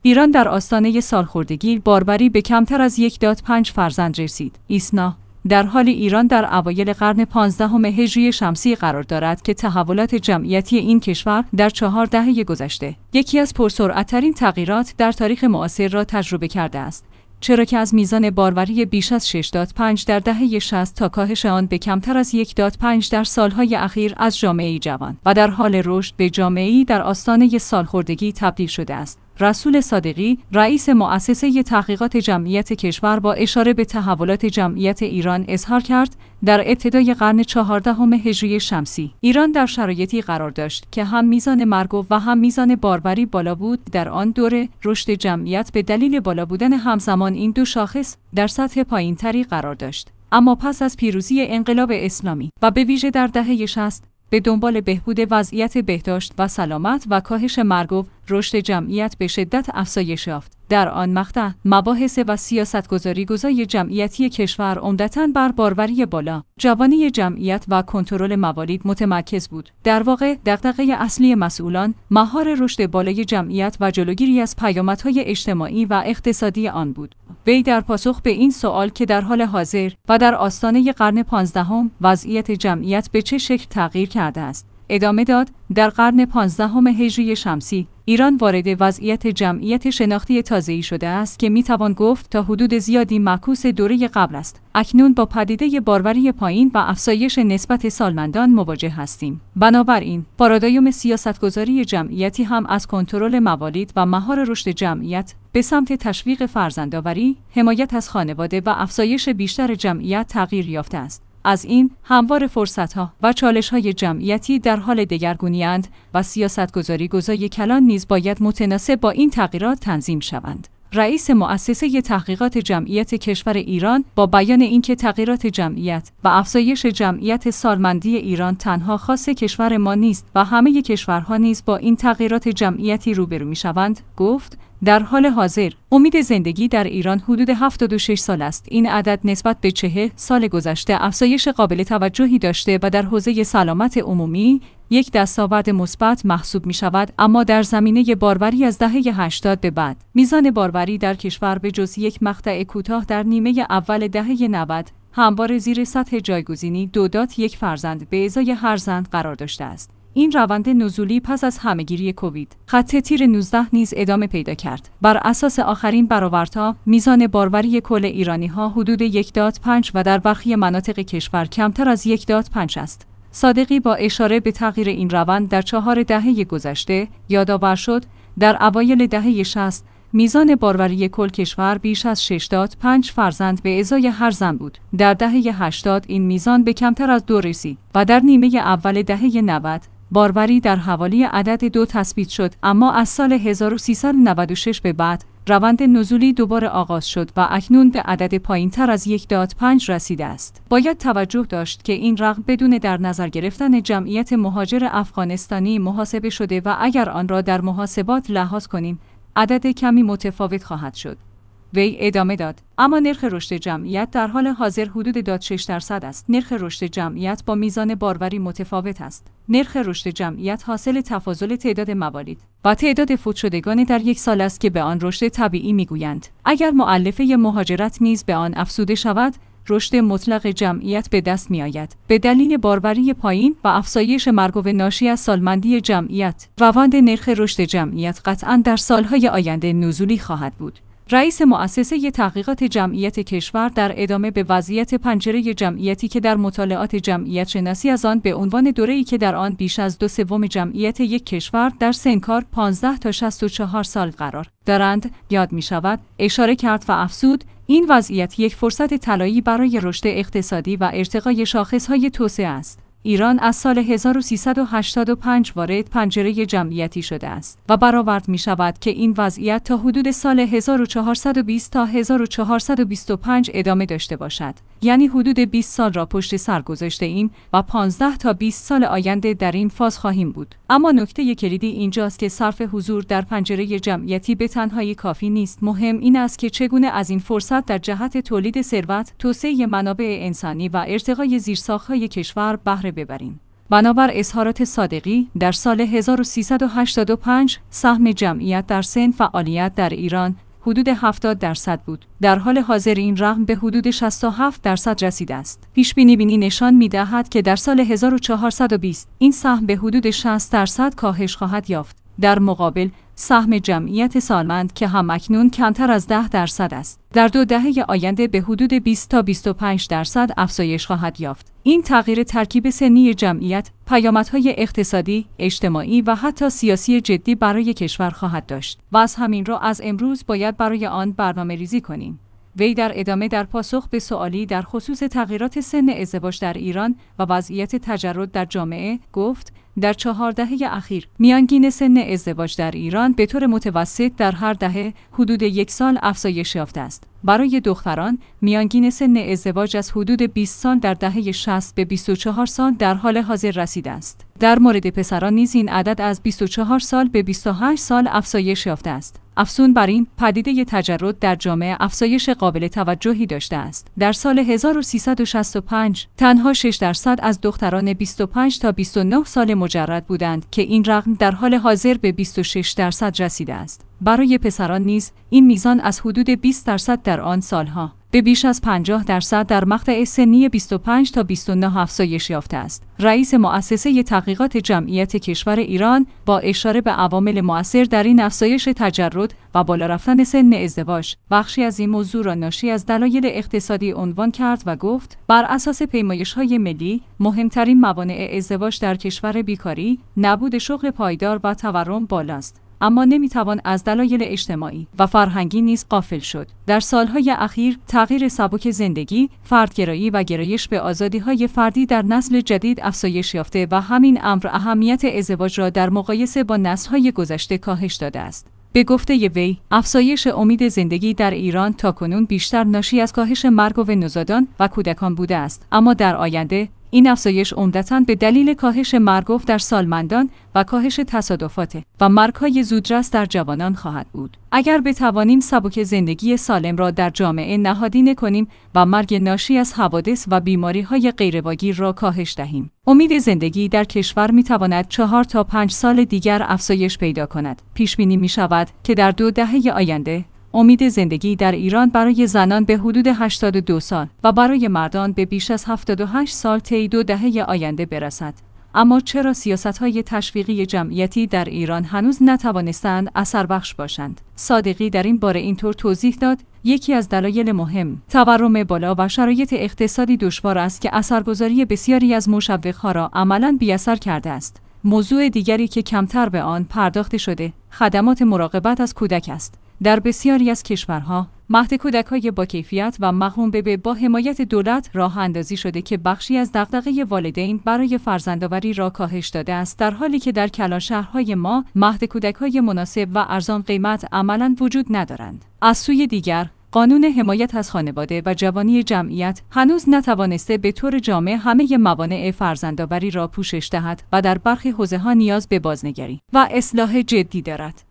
ایران در آستانه سالخوردگی باربری به کمتر از 1.5 فرزند رسید. ایسنا در حال ایران در اوایل قرن 15 هجری شمسی قرار دارد که تحولات جمعیتی این کشور در 4 دهه گذشته یکی از پرسرعت‌ترین تغییرات در تاریخ معاصر را تجربه کرده است، چرا که از میزان باربری بیش از 6.5 در دهه 60 تا کاهش آن به کمتر از 1.5 در سالهای اخیر از جامعه‌ای جوان و در حال رشد به جامعه‌ای در آستانه سالخوردگی تبدیل شده است. رسول صادقی، رئیس مؤسسه تحقیقات جمعیت کشور، با اشاره به تحولات جمعیت ایران اظهار کرد در ابتدای قرن 14 هجری شمسی ایران در شرایطی قرار داشت که هم میزان مرگ و هم میزان باربری بالا بود. در آن دوره رشد جمعیت به دلیل بالا بودن همزمان این دو شاخص در سطح پایین‌تری قرار داشت. اما پس از پیروزی انقلاب اسلامی و به ویژه در دهه 60 به دنبال بهبود وضعیت بهداشت و سلامت و کاهش مرگ و رشد جمعیت به شدت افزایش یافت. در آن مقطع مباحث و سیاست‌گذاری جمعیتی کشور عمدتاً بر باربری بالا، جوانی جمعیت و کنترل موالید متمرکز بود. در واقع دغدغه اصلی مسئولان مهار رشد بالای جمعیت و جلوگیری از پیامدهای اجتماعی و اقتصادی آن بود. وی در پاسخ به این سوال که در حال حاضر و در آستانه قرن 15 وضعیت جمعیت به چه شکل تغییر کرده است، ادامه داد: در قرن 15 هجری شمسی ایران وارد وضعیت جمعیت شناختی تازه‌ای شده است که میتوان گفت تا حدود زیادی معکوس دوره قبل است. اکنون با پدیده باربری پایین و افزایش نسبت سالمندان مواجه هستیم. بنابراین پارادایم سیاستگذاری جمعیتی هم از کنترل موالید و مهار رشد جمعیت به سمت تشویق فرزندآوری، حمایت از خانواده و افزایش بیشتر جمعیت تغییر یافته است. از این هموار فرصت‌ها و چالش‌های جمعیتی در حال دگرگونی‌اند و سیاست‌گذاری کلان نیز باید متناسب با این تغییرات تنظیم شوند. رئیس مؤسسه تحقیقات جمعیت کشور ایران با بیان اینکه تغییرات جمعیت و افزایش جمعیت سالمندی ایران تنها خاص کشور ما نیست و همه کشورها نیز با این تغییرات جمعیتی روبرو می‌شوند، گفت: در حال حاضر امید زندگی در ایران حدود 76 سال است. این عدد نسبت به 40 سال گذشته افزایش قابل توجهی داشته و در حوزه سلامت عمومی یک دستاورد مثبت محسوب می شود، اما در زمینه باربری از دهه 80 به بعد میزان باربری در کشور به جز یک مقطع کوتاه در نیمه اول دهه 90 همواره زیر سطح جایگزینی 2.1 فرزند به ازای هر زن قرار داشته است. این روند نزولی پس از همهگیری کووید خط تیر 19 نیز ادامه پیدا کرد. بر اساس آخرین برآوردها میزان باربری کل ایرانی‌ها حدود 1.5 و در برخی مناطق کشور کمتر از 1.5 است. صادقی با اشاره به تغییر این روند در 4 دهه گذشته یادآور شد در اوایل دهه 60 میزان باربری کل کشور بیش از 6.5 فرزند به ازای هر زن بود. در دهه 80 این میزان به کمتر از 2 رسید و در نیمه اول دهه 90 باربری در حوالی عدد 2 تثبیت شد، اما از سال 1396 به بعد روند نزولی دوباره آغاز شد و اکنون به عدد پایین‌تر از 1.5 رسیده است. باید توجه داشت که این رقم بدون در نظر گرفتن جمعیت مهاجر افغانستانی محاسبه شده و اگر آن را در محاسبات لحاظ کنیم، عدد کمی متفاوت خواهد شد. وی ادامه داد: اما نرخ رشد جمعیت در حال حاضر حدود 6% است. نرخ رشد جمعیت با میزان باربری متفاوت است. نرخ رشد جمعیت حاصل تفاضل تعداد موالید و تعداد فوت شدگان در یک سال است که به آن رشد طبیعی میگویند. اگر مؤلفه مهاجرت نیز به آن افزوده شود، رشد مطلق جمعیت به دست می آید. به دلیل باربری پایین و افزایش مرگ و ناشی از سالمندی جمعیت، روند نرخ رشد جمعیت قطعاً در سالهای آینده نزولی خواهد بود. رئیس مؤسسه تحقیقات جمعیت کشور در ادامه به وضعیت پنجره جمعیتی که در مطالعات جمعیت شناسی از آن به عنوان دوره‌ای که در آن بیش از 2/3 جمعیت یک کشور در سنکار 15 تا 64 سال قرار دارند یاد می شود، اشاره کرد و افزود: این وضعیت یک فرصت طلایی برای رشد اقتصادی و ارتقای شاخص‌های توسعه است. ایران از سال 1385 وارد پنجره جمعیتی شده است و برآورد می شود که این وضعیت تا حدود سال 1420 تا 1425 ادامه داشته باشد. یعنی حدود 20 سال را پشت سر گذاشته ایم و 15 تا 20 سال آینده در این فاز خواهیم بود. اما نکته کلیدی اینجاست که صرف حضور در پنجره جمعیتی به تنهایی کافی نیست. مهم این است که چگونه از این فرصت در جهت تولید ثروت، توسعه منابع انسانی و ارتقای زیرساخت‌های کشور بهره ببریم. بنابر اظهارات صادقی در سال 1385 سهم جمعیت در سن فعالیت در ایران حدود 70% بود. در حال حاضر این رقم به حدود 67% رسیده است. پیش بینی نشان می‌دهد که در سال 1420 این سهم به حدود 60% کاهش خواهد یافت. در مقابل سهم جمعیت سالمند که هم‌اکنون کمتر از 10% است، در 2 دهه آینده به حدود 20 تا 25% افزایش خواهد یافت. این تغییر ترکیب سنی جمعیت پیامدهای اقتصادی، اجتماعی و حتی سیاسی جدی برای کشور خواهد داشت و از همین رو از امروز باید برای آن برنامه‌ریزی کنیم. وی در ادامه در پاسخ به سوالی در خصوص تغییرات سن ازدواج در ایران و وضعیت تجرد در جامعه گفت: در 4 دهه اخیر میانگین سن ازدواج در ایران به طور متوسط در هر دهه حدود 1 سال افزایش یافته است. برای دختران میانگین سن ازدواج از حدود 20 سال در دهه 60 به 24 سال در حال حاضر رسیده است. در مورد پسران نیز این عدد از 24 سال به 28 سال افزایش یافته است. افزون بر این، پدیده تجرد در جامعه افزایش قابل توجهی داشته است. در سال 1365 تنها 6% از دختران 25 تا 29 سال مجرد بودند که این رقم در حال حاضر به 26% رسیده است. برای پسران نیز این میزان از حدود 20% در آن سالها به بیش از 50% در مقطع سنی 25 تا 29 افزایش یافته است. رئیس مؤسسه تحقیقات جمعیت کشور ایران با اشاره به عوامل مؤثر در این افزایش تجرد و بالا رفتن سن ازدواج، بخشی از این موضوع را ناشی از دلایل اقتصادی عنوان کرد و گفت: بر اساس پیمایش‌های ملی، مهمترین موانع ازدواج در کشور بیکاری، نبود شغل پایدار و تورم بالاست. اما نمیتوان از دلایل اجتماعی و فرهنگی نیز غافل شد. در سالهای اخیر تغییر سبک زندگی، فردگرایی و گرایش به آزادی‌های فردی در نسل جدید افزایش یافته و همین امر اهمیت ازدواج را در مقایسه با نسل‌های گذشته کاهش داده است. به گفته وی، افزایش امید زندگی در ایران تاکنون بیشتر ناشی از کاهش مرگ و نوزادان و کودکان بوده است، اما در آینده این افزایش عمدتاً به دلیل کاهش مرگ در سالمندان و کاهش تصادفات و مرگ‌های زودرس در جوانان خواهد بود. اگر بتوانیم سبک زندگی سالم را در جامعه نهادینه کنیم و مرگ ناشی از حوادث و بیماری‌های غیرواگیر را کاهش دهیم، امید زندگی در کشور می‌تواند 4 تا 5 سال دیگر افزایش پیدا کند. پیش بینی می‌شود که در 2 دهه آینده امید زندگی در ایران برای زنان به حدود 82 سال و برای مردان به بیش از 78 سال طی 2 دهه آینده برسد. اما چرا سیاست‌های تشویقی جمعیتی در ایران هنوز نتوانستند اثر بخش باشند؟ صادقی در این باره اینطور توضیح داد: یکی از دلایل مهم، تورم بالا و شرایط اقتصادی دشوار است که اثرگذاری بسیاری از مشوق‌ها را عملاً بی‌اثر کرده است. موضوع دیگری که کمتر به آن پرداخته شده، خدمات مراقبت از کودک است. در بسیاری از کشورها، مهد کودک‌های با کیفیت و محروم به با حمایت دولت راه اندازی شده که بخشی از دغدغه والدین برای فرزندآوری را کاهش داده است، در حالی که در کلانشهرهای ما مهد کودک‌های مناسب و ارزان قیمت عملاً وجود ندارند. از سوی دیگر، قانون حمایت از خانواده و جوانی جمعیت هنوز نتوانسته به طور جامع همه موانع فرزندآوری را پوشش دهد و در برخی حوزه‌ها نیاز به بازنگری و اصلاح جدی دارد.